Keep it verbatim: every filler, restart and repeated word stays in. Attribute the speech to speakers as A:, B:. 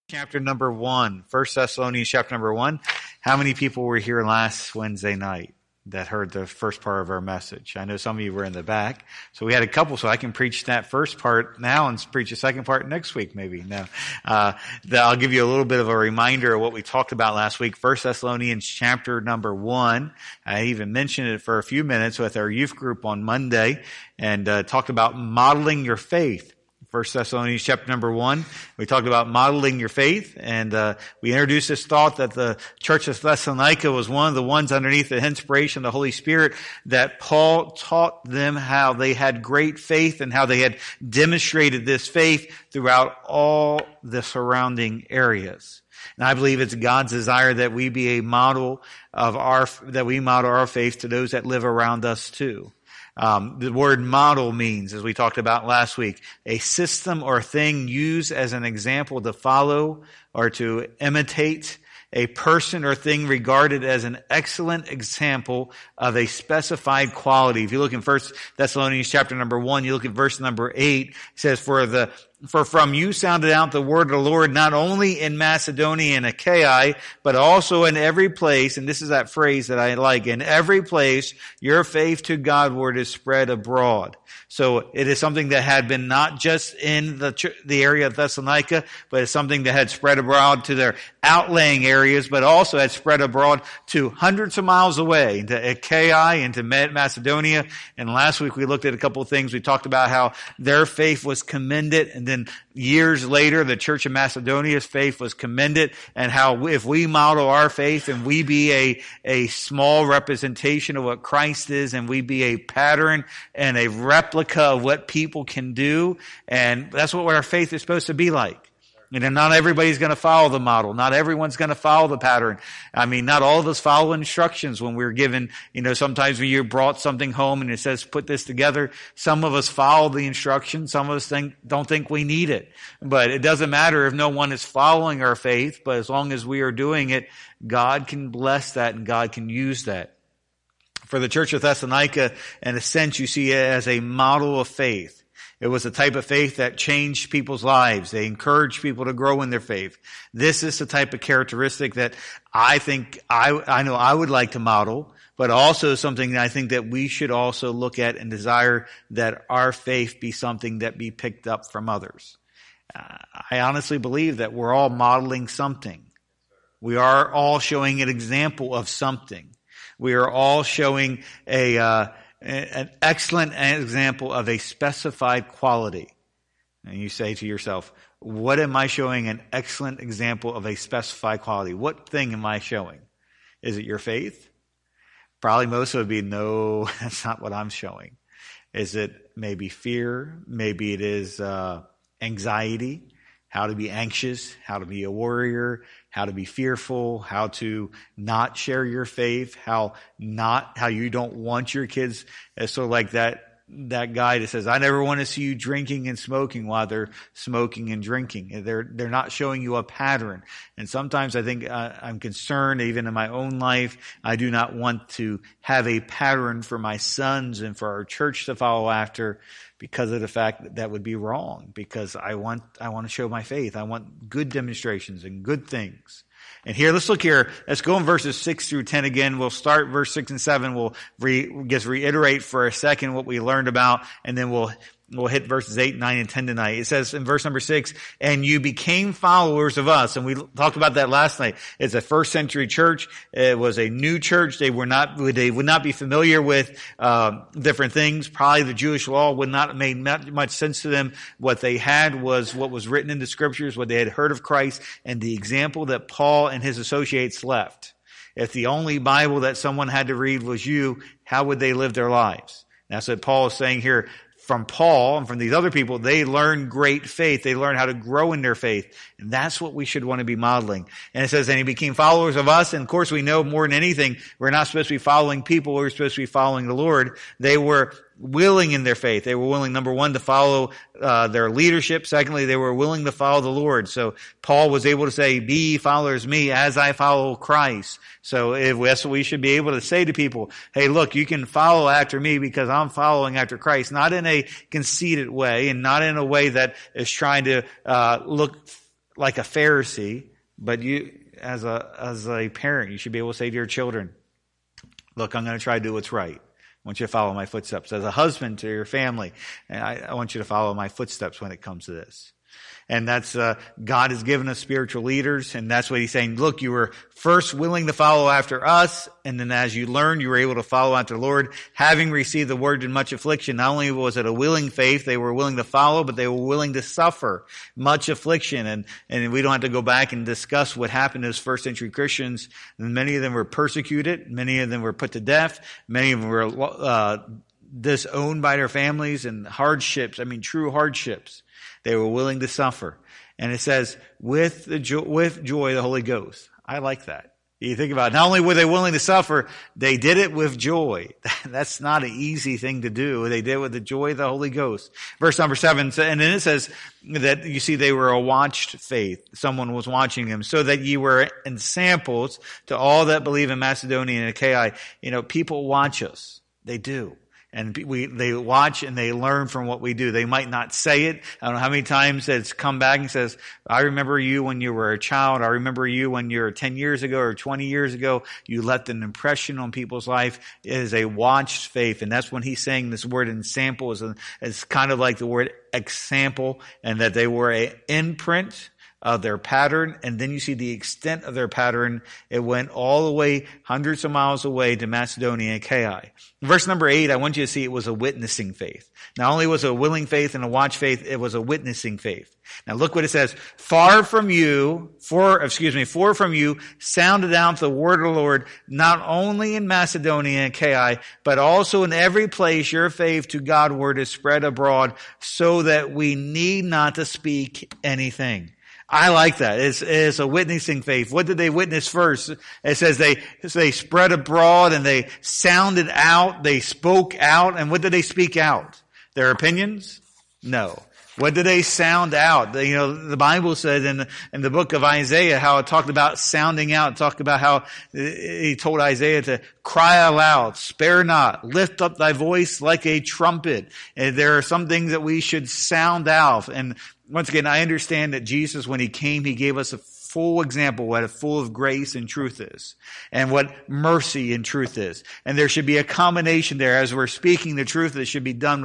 A: Chapter number one, First Thessalonians chapter number one. How many people were here last Wednesday night that heard the first part of our message? I know some of you were in the back. So we had a couple, so I can preach that first part now and preach the second part next week, maybe. No. Uh, I'll give you a little bit of a reminder of what we talked about last week. First Thessalonians chapter number one. I even mentioned it for a few minutes with our youth group on Monday and uh, talked about modeling your faith. First Thessalonians chapter number one, we talked about modeling your faith, and uh, we introduced this thought that the church of Thessalonica was one of the ones underneath the inspiration of the Holy Spirit that Paul taught them how they had great faith and how they had demonstrated this faith throughout all the surrounding areas. And I believe it's God's desire that we be a model of our, that we model our faith to those that live around us too. Um, the word model means, as we talked about last week, a system or thing used as an example to follow or to imitate, a person or thing regarded as an excellent example of a specified quality. If you look in First Thessalonians chapter number one, you look at verse number eight, it says, For the For from you sounded out the word of the Lord, not only in Macedonia and Achaia, but also in every place, and this is that phrase that I like, in every place your faith to Godward is spread abroad. So it is something that had been not just in the the area of Thessalonica, but it's something that had spread abroad to their outlying areas, but also had spread abroad to hundreds of miles away, into Achaia, into Macedonia. And last week we looked at a couple of things. We talked about how their faith was commended, and then years later, the Church of Macedonia's faith was commended, and how if we model our faith and we be a, a small representation of what Christ is, and we be a pattern and a replica of what people can do, and that's what our faith is supposed to be like. You know, not everybody's going to follow the model. Not everyone's going to follow the pattern. I mean, not all of us follow instructions when we're given, you know, sometimes when you brought something home and it says, put this together, some of us follow the instructions. Some of us think, don't think we need it. But it doesn't matter if no one is following our faith, but as long as we are doing it, God can bless that and God can use that. For the Church of Thessalonica, in a sense, you see it as a model of faith. It was a type of faith that changed people's lives. They encouraged people to grow in their faith. This is the type of characteristic that I think I, I know I would like to model, but also something that I think that we should also look at and desire that our faith be something that be picked up from others. Uh, I honestly believe that we're all modeling something. We are all showing an example of something. We are all showing a, uh, an excellent example of a specified quality. And you say to yourself, what am I showing an excellent example of a specified quality? What thing am I showing? Is it your faith? Probably most of it would be, no, that's not what I'm showing. Is it maybe fear? Maybe it is uh, anxiety, how to be anxious, how to be a warrior, how to be fearful, how to not share your faith, how not, how you don't want your kids. It's sort of like that, that guy that says, I never want to see you drinking and smoking while they're smoking and drinking. They're, they're not showing you a pattern. And sometimes I think uh, I'm concerned, even in my own life, I do not want to have a pattern for my sons and for our church to follow after, because of the fact that that would be wrong, because I want, I want to show my faith. I want good demonstrations and good things. And here, let's look here. Let's go in verses six through ten again. We'll start verse six and seven. We'll re, just reiterate for a second what we learned about, and then we'll We'll hit verses eight, nine, and ten tonight. It says in verse number six, and you became followers of us. And we talked about that last night. It's a first century church. It was a new church. They were not, they would not be familiar with, uh, different things. Probably the Jewish law would not have made much sense to them. What they had was what was written in the scriptures, what they had heard of Christ, and the example that Paul and his associates left. If the only Bible that someone had to read was you, how would they live their lives? That's what Paul is saying here. From Paul and from these other people, they learn great faith. They learn how to grow in their faith. And that's what we should want to be modeling. And it says, and he became followers of us. And of course, we know more than anything, we're not supposed to be following people. We're supposed to be following the Lord. They were willing in their faith. They were willing, number one, to follow uh, their leadership. Secondly, they were willing to follow the Lord. So Paul was able to say, be ye followers of me as I follow Christ. So if that's what we should be able to say to people. Hey, look, you can follow after me because I'm following after Christ. Not in a conceited way and not in a way that is trying to uh look like a Pharisee, but you, as a as a parent, you should be able to say to your children, look, I'm going to try to do what's right. I want you to follow my footsteps. As a husband to your family, and I, I want you to follow my footsteps when it comes to this. And that's, uh, God has given us spiritual leaders, and that's what he's saying. Look, you were first willing to follow after us, and then as you learned, you were able to follow after the Lord, having received the word in much affliction. Not only was it a willing faith, they were willing to follow, but they were willing to suffer much affliction. And, and we don't have to go back and discuss what happened to those first century Christians. And many of them were persecuted. Many of them were put to death. Many of them were, uh, disowned by their families, and hardships. I mean, true hardships. They were willing to suffer. And it says, with the jo- with joy, the Holy Ghost. I like that. You think about it. Not only were they willing to suffer, they did it with joy. That's not an easy thing to do. They did it with the joy of the Holy Ghost. Verse number seven, and then it says that, you see, they were a watched faith. Someone was watching them, so that ye were in samples to all that believe in Macedonia and Achaia. You know, people watch us. They do. And we, they watch and they learn from what we do. They might not say it. I don't know how many times it's come back and says, I remember you when you were a child. I remember you when you were ten years ago or twenty years ago. You left an impression on people's life. It is a watched faith. And that's when he's saying this word ensample is, is kind of like the word example, and that they were an imprint of their pattern. And then you see the extent of their pattern. It went all the way hundreds of miles away to Macedonia and Achaia. Verse number eight, I want you to see it was a witnessing faith. Not only was it a willing faith and a watch faith, it was a witnessing faith. Now look what it says. Far from you, for, excuse me, for from you sounded out the word of the Lord, not only in Macedonia and Achaia, but also in every place your faith to God word is spread abroad, so that we need not to speak anything. I like that. It's, it's a witnessing faith. What did they witness first? It says they, they spread abroad and they sounded out, they spoke out. And what did they speak out? Their opinions? No. What did they sound out? You know, the Bible said in the, in the book of Isaiah how it talked about sounding out. It talked about how he told Isaiah to cry aloud, spare not, lift up thy voice like a trumpet. And there are some things that we should sound out. And once again, I understand that Jesus, when he came, he gave us a full example what a full of grace and truth is, and what mercy and truth is. And there should be a combination there. As we're speaking the truth, it should be done with